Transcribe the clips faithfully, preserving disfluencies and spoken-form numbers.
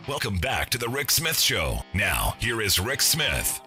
Welcome back to the Rick Smith Show. Now, here is Rick Smith.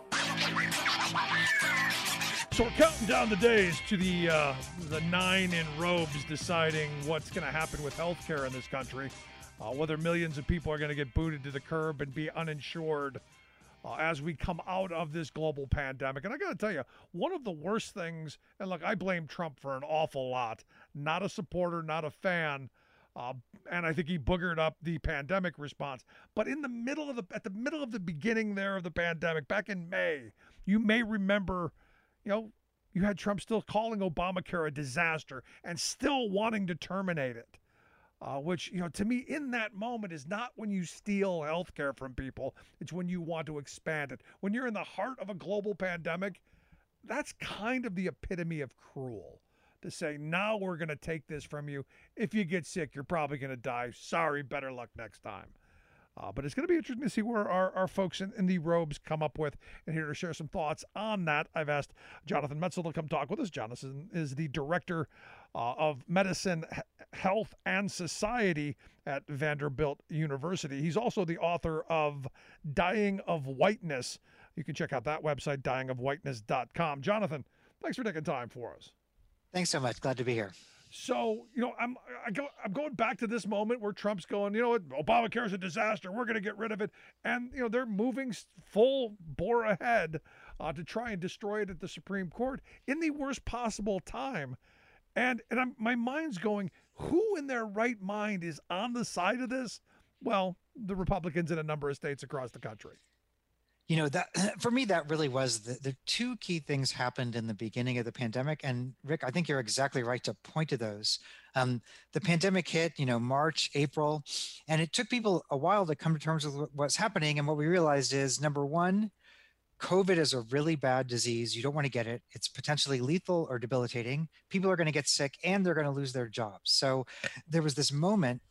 So we're counting down the days to the uh, the nine in robes deciding what's going to happen with healthcare in this country, uh, whether millions of people are going to get booted to the curb and be uninsured uh, as we come out of this global pandemic. And I got to tell you, one of the worst things, and look, I blame Trump for an awful lot, not a supporter, not a fan, uh, and I think he boogered up the pandemic response. But in the middle of the, at the middle of the beginning there of the pandemic, back in May, you may remember, you know, you had Trump still calling Obamacare a disaster and still wanting to terminate it, uh, which, you know, to me in that moment is not when you steal health care from people. It's when you want to expand it. When you're in the heart of a global pandemic, that's kind of the epitome of cruel to say, now we're going to take this from you. If you get sick, you're probably going to die. Sorry, better luck next time. Uh, but it's going to be interesting to see where our, our folks in, in the robes come up with. And here to share some thoughts on that, I've asked Jonathan Metzl to come talk with us. Jonathan is the director uh, of medicine, H- health, and society at Vanderbilt University. He's also the author of Dying of Whiteness. You can check out that website, dying of whiteness dot com. Jonathan, thanks for taking time for us. Thanks so much. Glad to be here. So, you know, I'm I go, I'm going back to this moment where Trump's going, you know what, Obamacare is a disaster. We're going to get rid of it. And, you know, they're moving full bore ahead uh, to try and destroy it at the Supreme Court in the worst possible time. And and I'm, my mind's going, who in their right mind is on the side of this? Well, the Republicans in a number of states across the country. You know, that for me, that really was the, the two key things happened in the beginning of the pandemic. And Rick, I think you're exactly right to point to those. Um, the pandemic hit, you know, March, April, and it took people a while to come to terms with what's happening. And what we realized is, number one, COVID is a really bad disease. You don't want to get it. It's potentially lethal or debilitating. People are going to get sick and they're going to lose their jobs. So there was this moment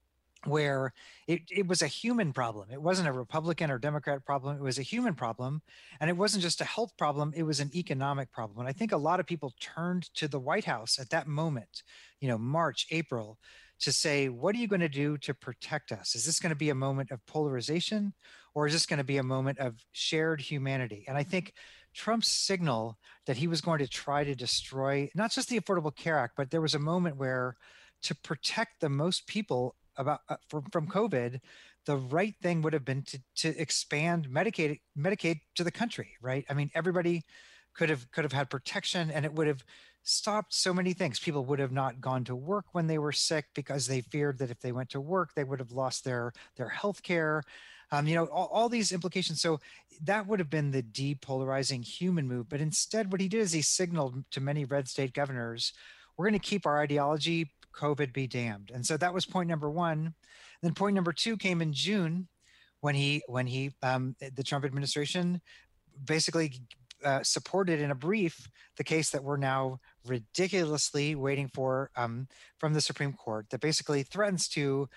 where it, it was a human problem. It wasn't a Republican or Democrat problem. It was a human problem. And it wasn't just a health problem. It was an economic problem. And I think a lot of people turned to the White House at that moment, you know, March, April, to say, what are you going to do to protect us? Is this going to be a moment of polarization, or is this going to be a moment of shared humanity? And I think Trump's signal that he was going to try to destroy not just the Affordable Care Act, but there was a moment where to protect the most people about uh, from, from COVID, the right thing would have been to, to expand Medicaid, Medicaid to the country, right? I mean, everybody could have could have had protection, and it would have stopped so many things. People would have not gone to work when they were sick because they feared that if they went to work, they would have lost their their health care. Um, you know, all, all these implications. So that would have been the depolarizing human move. But instead, what he did is he signaled to many red state governors, we're going to keep our ideology, COVID be damned. And so that was point number one. Then point number two came in June when he, when he, um, the Trump administration basically uh, supported in a brief the case that we're now ridiculously waiting for um, from the Supreme Court that basically threatens to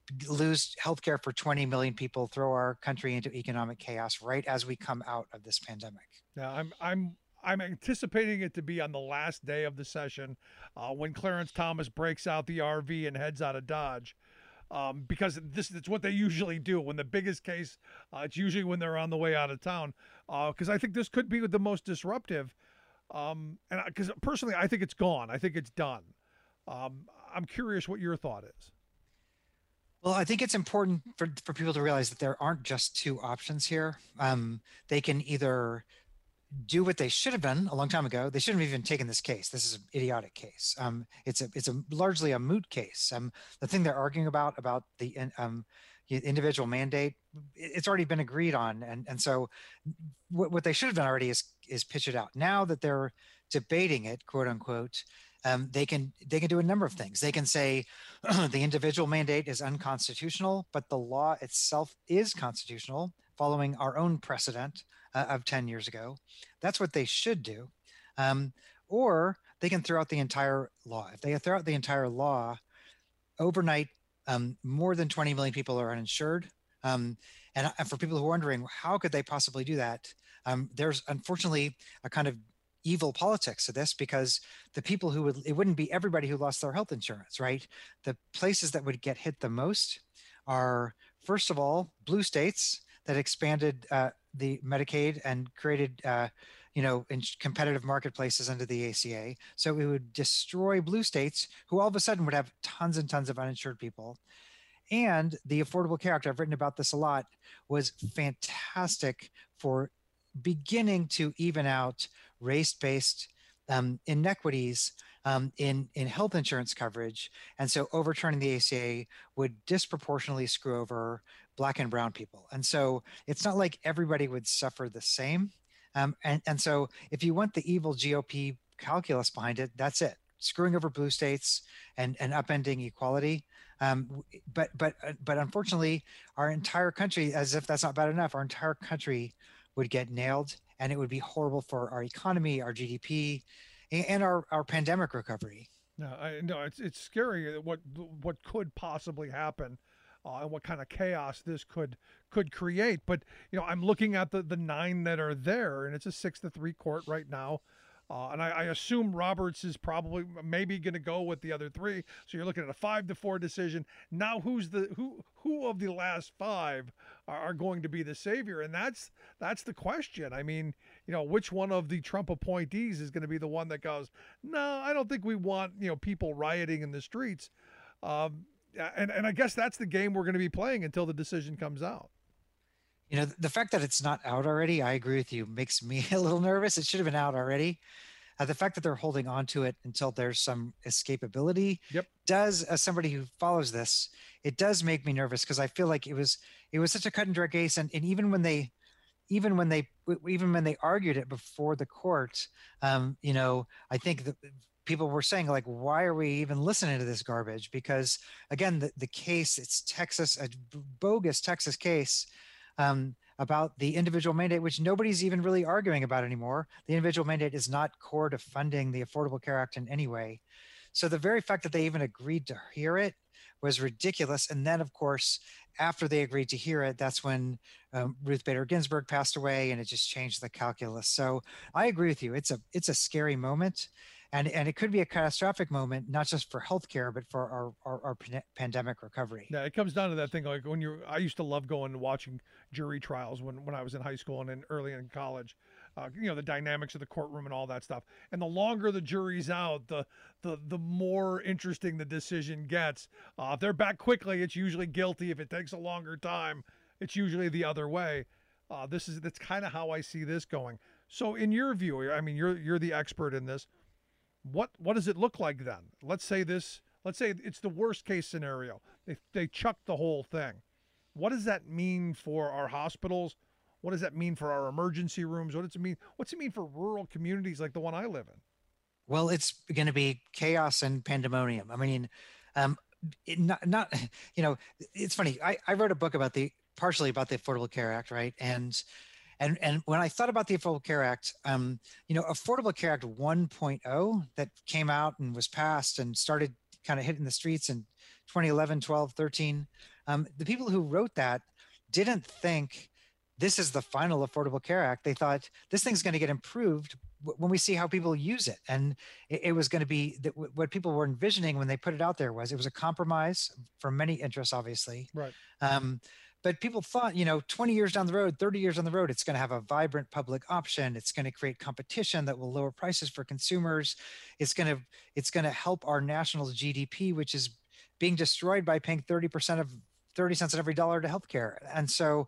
lose healthcare for twenty million people, throw our country into economic chaos right as we come out of this pandemic. Yeah, I'm, I'm, I'm anticipating it to be on the last day of the session uh, when Clarence Thomas breaks out the R V and heads out of Dodge. Um, because this it's what they usually do. When the biggest case, uh, it's usually when they're on the way out of town. Because uh, I think this could be the most disruptive. Um, and because personally, I think it's gone. I think it's done. Um, I'm curious what your thought is. Well, I think it's important for, for people to realize that there aren't just two options here. Um, they can either do what they should have done a long time ago. They shouldn't have even taken this case. This is an idiotic case. Um, it's a it's a largely a moot case. Um, the thing they're arguing about about the um, individual mandate, it's already been agreed on, and and so what, what they should have done already is is pitch it out. Now that they're debating it, quote unquote, um, they can they can do a number of things. They can say the individual mandate is unconstitutional, but the law itself is constitutional, following our own precedent uh, of ten years ago. That's what they should do. Um, or they can throw out the entire law. If they throw out the entire law, overnight, um, more than twenty million people are uninsured. Um, and, and for people who are wondering, how could they possibly do that? Um, there's unfortunately a kind of evil politics to this, because the people who would, it wouldn't be everybody who lost their health insurance, right? The places that would get hit the most are First of all, blue states that expanded uh, the Medicaid and created, uh, you know, in competitive marketplaces under the A C A. So it would destroy blue states who all of a sudden would have tons and tons of uninsured people. And the Affordable Care Act, I've written about this a lot, was fantastic for beginning to even out race-based um, inequities um, in, in health insurance coverage. And so overturning the A C A would disproportionately screw over Black and brown people. And so it's not like everybody would suffer the same. Um, and, and so if you want the evil G O P calculus behind it, that's it. Screwing over blue states and, and upending equality. Um, but but but unfortunately, our entire country, as if that's not bad enough, our entire country would get nailed, and it would be horrible for our economy, our G D P, and our, our pandemic recovery. No, I no, it's it's scary what what could possibly happen, uh, and what kind of chaos this could could create. But you know, I'm looking at the the nine that are there, and it's a six to three court right now. Uh, and I, I assume Roberts is probably maybe going to go with the other three. So you're looking at a five to four decision. Now, who's the who who of the last five are, are going to be the savior? And that's that's the question. I mean, you know, which one of the Trump appointees is going to be the one that goes, no, I don't think we want, you know, people rioting in the streets. Um, and and I guess that's the game we're going to be playing until the decision comes out. You know, the fact that it's not out already, I agree with you, makes me a little nervous. It should have been out already. Uh, the fact that they're holding on to it until there's some escapability Yep. does, as somebody who follows this, it does make me nervous because I feel like it was it was such a cut and dry case, and, and even when they even when they even when they argued it before the court, um, you know, I think that people were saying, like, why are we even listening to this garbage? Because again, the, the case, it's Texas, a bogus Texas case. Um, about the individual mandate, which nobody's even really arguing about anymore. The individual mandate is not core to funding the Affordable Care Act in any way. So the very fact that they even agreed to hear it was ridiculous. And then, of course, after they agreed to hear it, that's when um, Ruth Bader Ginsburg passed away, and it just changed the calculus. So I agree with you. It's a it's a scary moment. And, and it could be a catastrophic moment, not just for healthcare, but for our, our, our pandemic recovery. Yeah, it comes down to that thing. Like when you're, I used to love going and watching jury trials when, when I was in high school and in early in college. Uh, you know, the dynamics of the courtroom and all that stuff. And the longer the jury's out, the the the more interesting the decision gets. Uh, if they're back quickly, it's usually guilty. If it takes a longer time, it's usually the other way. Uh, this is that's kind of how I see this going. So, in your view, I mean, you're you're the expert in this. What what does it look like then? Let's say this. Let's say it's the worst case scenario. They they chuck the whole thing. What does that mean for our hospitals? What does that mean for our emergency rooms? What does it mean? What's it mean for rural communities like the one I live in? Well, it's going to be chaos and pandemonium. I mean, um, it not not you know, it's funny. I I wrote a book about the partially about the Affordable Care Act, right? And And and when I thought about the Affordable Care Act, um, you know, Affordable Care Act one point oh that came out and was passed and started kind of hitting the streets in twenty eleven, twelve, thirteen, um, the people who wrote that didn't think this is the final Affordable Care Act. They thought this thing's going to get improved when we see how people use it. And it, it was going to be that what people were envisioning when they put it out there was it was a compromise for many interests, obviously. Right. Um, But people thought, you know, twenty years down the road, thirty years down the road, it's going to have a vibrant public option. It's going to create competition that will lower prices for consumers. It's going to it's going to help our national G D P, which is being destroyed by paying thirty percent of thirty cents on every dollar to healthcare. And so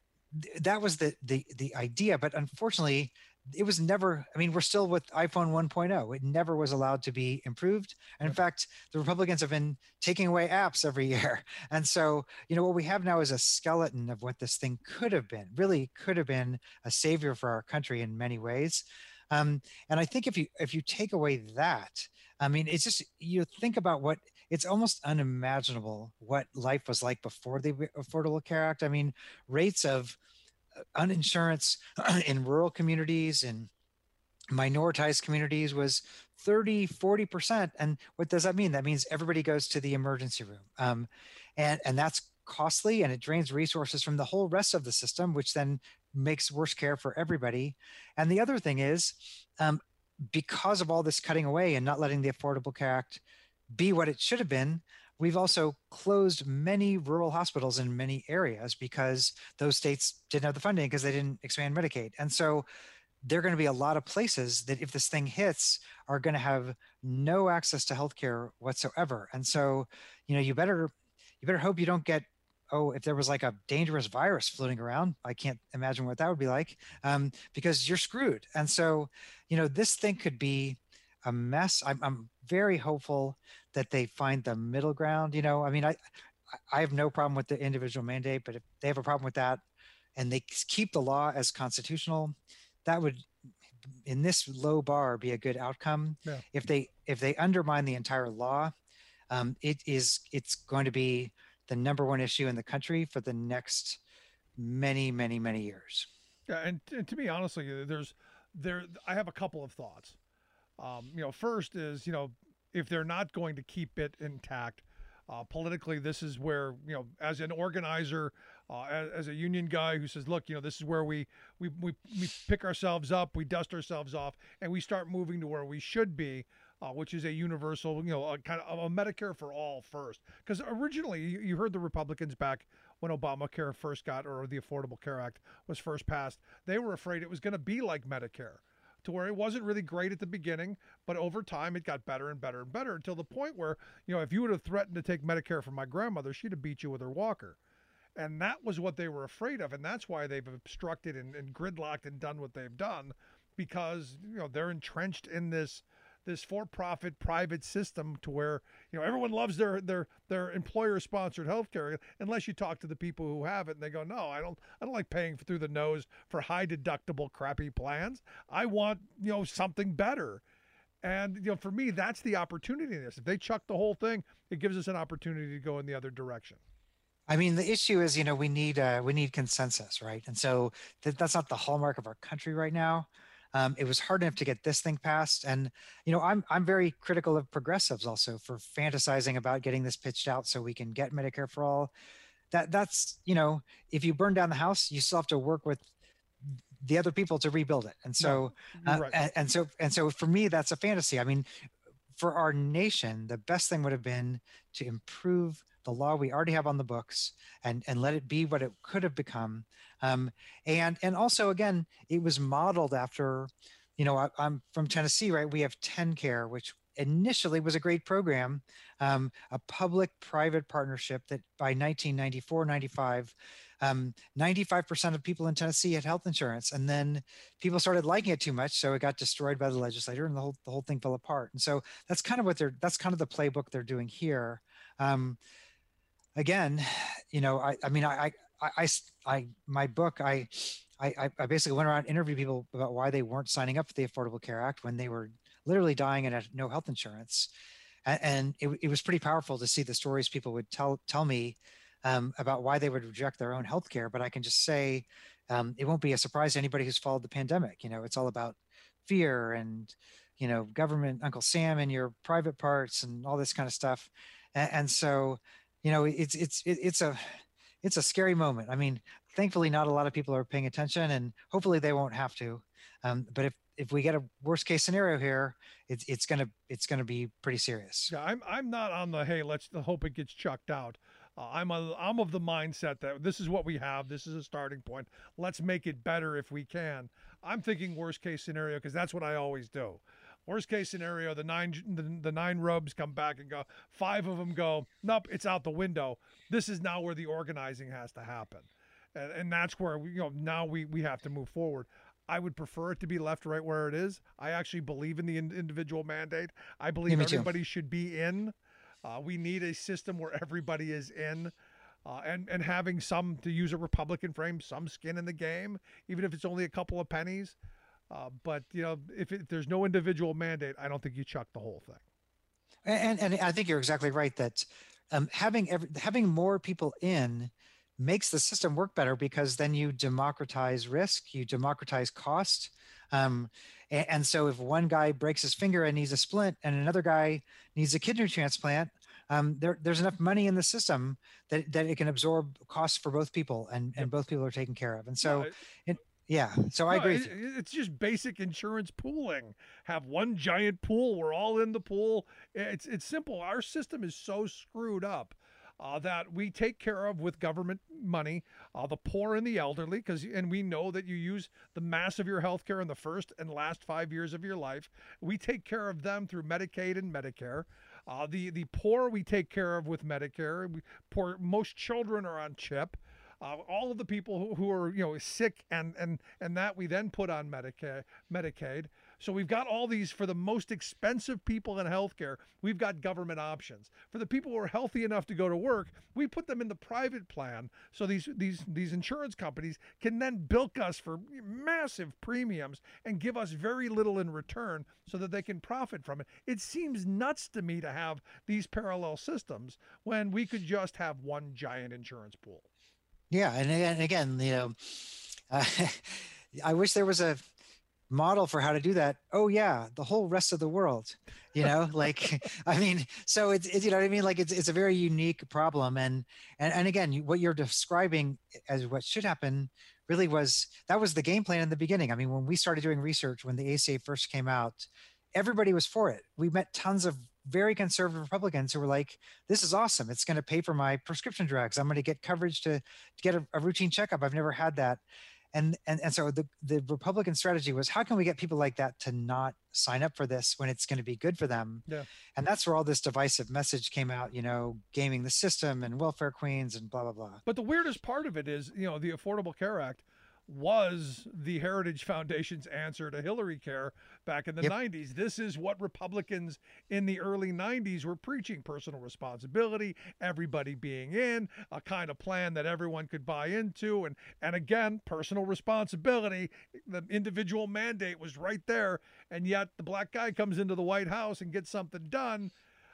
th- that was the the the idea. But unfortunately, it was never, I mean, we're still with iPhone one point oh. It never was allowed to be improved. And in fact, the Republicans have been taking away apps every year. And so, you know, what we have now is a skeleton of what this thing could have been, really could have been a savior for our country in many ways. Um, and I think if you, if you take away that, I mean, it's just, you think about what, it's almost unimaginable what life was like before the Affordable Care Act. I mean, rates of uninsurance in rural communities and minoritized communities was thirty, forty percent. And what does that mean? That means everybody goes to the emergency room. Um, and, and that's costly, and it drains resources from the whole rest of the system, which then makes worse care for everybody. And the other thing is, um, because of all this cutting away and not letting the Affordable Care Act be what it should have been, we've also closed many rural hospitals in many areas because those states didn't have the funding because they didn't expand Medicaid. And so there are going to be a lot of places that if this thing hits are going to have no access to healthcare whatsoever. And so, you know, you better you better hope you don't get, oh, if there was like a dangerous virus floating around, I can't imagine what that would be like, um, because you're screwed. And so, you know, this thing could be a mess. I'm, I'm very hopeful that they find the middle ground. You know, I mean, I I have no problem with the individual mandate, but if they have a problem with that and they keep the law as constitutional, that would, in this low bar, be a good outcome. Yeah. If they if they undermine the entire law, um, it is it's going to be the number one issue in the country for the next many, many, many years. Yeah, and, and to me, honestly, there's there. I have a couple of thoughts. Um, you know, first is, you know, if they're not going to keep it intact, uh, politically, this is where, you know, as an organizer, uh, as, as a union guy who says, look, you know, this is where we, we, we, we pick ourselves up, we dust ourselves off, and we start moving to where we should be, uh, which is a universal, you know, a kind of a Medicare for all first. Because originally, you, you heard the Republicans back when Obamacare first got, or the Affordable Care Act was first passed, they were afraid it was going to be like Medicare, to where it wasn't really great at the beginning, but over time it got better and better and better until the point where, you know, if you would have threatened to take Medicare from my grandmother, she'd have beat you with her walker. And that was what they were afraid of. And that's why they've obstructed and, and gridlocked and done what they've done, because, you know, they're entrenched in this this for-profit private system to where, you know, everyone loves their their their employer-sponsored healthcare unless you talk to the people who have it and they go, no, I don't I don't like paying through the nose for high deductible crappy plans. I want, you know, something better. And, you know, for me, that's the opportunity in this. If they chuck the whole thing, it gives us an opportunity to go in the other direction. I mean, the issue is, you know, we need uh, we need consensus, right? And so th- that's not the hallmark of our country right now. Um, it was hard enough to get this thing passed, and you know, I'm I'm very critical of progressives also for fantasizing about getting this pitched out so we can get Medicare for all. That that's you know, if you burn down the house, you still have to work with the other people to rebuild it, and so No, uh, right. and, and so and so for me, that's a fantasy. I mean, for our nation, the best thing would have been to improve the law we already have on the books and and let it be what it could have become. Um, and and also, again, it was modeled after, you know, I, I'm from Tennessee, right? We have TennCare, which initially was a great program, um, a public-private partnership that by nineteen ninety-four, ninety-five, um, ninety-five percent of people in Tennessee had health insurance. And then people started liking it too much, so it got destroyed by the legislature and the whole, the whole thing fell apart. And so that's kind of what they're, that's kind of the playbook they're doing here. Um, again, you know, I, I mean, I, I, I, I, my book, I, I, I basically went around and interviewed people about why they weren't signing up for the Affordable Care Act when they were literally dying and had no health insurance. And, and it, it was pretty powerful to see the stories people would tell, tell me um, about why they would reject their own health care. But I can just say, um, it won't be a surprise to anybody who's followed the pandemic. You know, it's all about fear and, you know, government, Uncle Sam and your private parts and all this kind of stuff. And, and so, you know, it's, it's, it, it's a, it's a scary moment. I mean, thankfully, not a lot of people are paying attention, and hopefully they won't have to. Um, but if if we get a worst case scenario here, it's it's gonna it's gonna be pretty serious. Yeah, I'm I'm not on the hey, let's hope it gets chucked out. Uh, I'm a, I'm of the mindset that this is what we have. This is a starting point. Let's make it better if we can. I'm thinking worst case scenario because that's what I always do. Worst case scenario, the nine the, the nine rubs come back and go. Five of them go, nope, it's out the window. This is now where the organizing has to happen, and, and that's where we, you know, now we we have to move forward. I would prefer it to be left right where it is. I actually believe in the in, individual mandate. I believe Me too. everybody should be in. Uh, we need a system where everybody is in. Uh, and, and having some, to use a Republican frame, some skin in the game, even if it's only a couple of pennies. Uh, but, you know, if, it, if there's no individual mandate, I don't think you chuck the whole thing. And and I think you're exactly right that um, having every, having more people in makes the system work better, because then you democratize risk, you democratize cost. Um, and, and so if one guy breaks his finger and needs a splint and another guy needs a kidney transplant, um, there, there's enough money in the system that, that it can absorb costs for both people, and, and both people are taken care of. And so Yeah, it, Yeah, so I No, agree. it, with you. it's just basic insurance pooling. Have one giant pool. We're all in the pool. It's it's simple. Our system is so screwed up uh, that we take care of with government money uh, the poor and the elderly, because and we know that you use the mass of your health care in the first and last five years of your life. We take care of them through Medicaid and Medicare. Uh, the the poor we take care of with Medicare. We, poor most children are on CHIP. Uh, all of the people who, who are you know sick and and and that we then put on Medicaid. Medicaid. So we've got all these for the most expensive people in healthcare. We've got government options for the people who are healthy enough to go to work. We put them in the private plan. So these these these insurance companies can then bilk us for massive premiums and give us very little in return, so that they can profit from it. It seems nuts to me to have these parallel systems when we could just have one giant insurance pool. Yeah, and, and again, you know, uh, I wish there was a model for how to do that. Oh yeah, the whole rest of the world, you know, like I mean, so it's, it's you know what I mean, like it's it's a very unique problem, and and and again, what you're describing as what should happen really was that was the game plan in the beginning. I mean, when we started doing research, when the A C A first came out, everybody was for it. We met tons of very conservative Republicans who were like, this is awesome. It's going to pay for my prescription drugs. I'm going to get coverage to, to get a, a routine checkup. I've never had that. And, and, and so the, the Republican strategy was, how can we get people like that to not sign up for this when it's going to be good for them? Yeah. And that's where all this divisive message came out, you know, gaming the system and welfare queens and blah, blah, blah. But the weirdest part of it is, you know, the Affordable Care Act was the Heritage Foundation's answer to Hillary Care back in the yep. nineties. This is what Republicans in the early nineties were preaching: personal responsibility, everybody being in, a kind of plan that everyone could buy into. And, and again, personal responsibility, the individual mandate was right there. And yet the black guy comes into the White House and gets something done.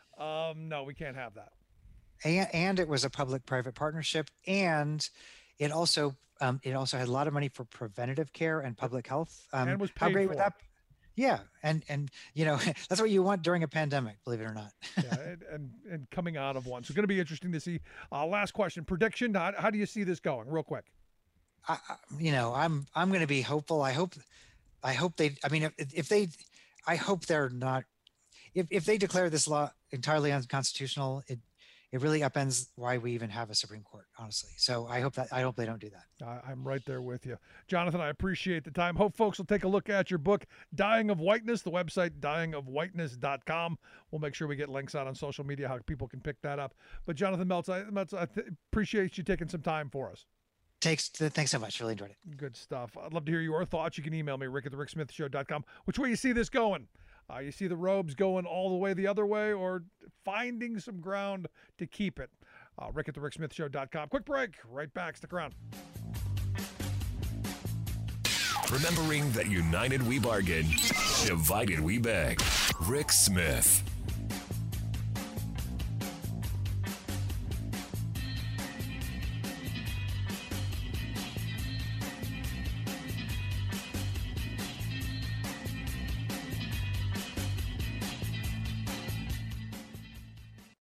Um, no, we can't have that. And, and it was a public-private partnership. And it also Um, it also had a lot of money for preventative care and public health. Um, and was paid how great for. would that? Yeah, and and you know that's what you want during a pandemic, believe it or not. yeah, and, and and coming out of one, so going to be interesting to see. Uh, last question, prediction. How, how do you see this going, real quick? I, I, you know, I'm I'm going to be hopeful. I hope, I hope they. I mean, if, if they, I hope they're not. If if they declare this law entirely unconstitutional, it. It really upends why we even have a Supreme Court, honestly. So I hope that I hope they don't do that. I, I'm right there with you, Jonathan. I appreciate the time. Hope folks will take a look at your book, Dying of Whiteness. The website dying of whiteness dot com. We'll make sure we get links out on social media how people can pick that up. But Jonathan Meltz, I, Meltz, I th- appreciate you taking some time for us. Takes, thanks so much. Really enjoyed it. Good stuff. I'd love to hear your thoughts. You can email me, Rick at the Rick Smith Show dot com. Which way you see this going? Uh, you see the robes going all the way the other way, or finding some ground to keep it? Uh, Rick at the Rick Smith Show dot com. Quick break. Right back. Stick around. Remembering that united we bargain, divided we beg. Rick Smith.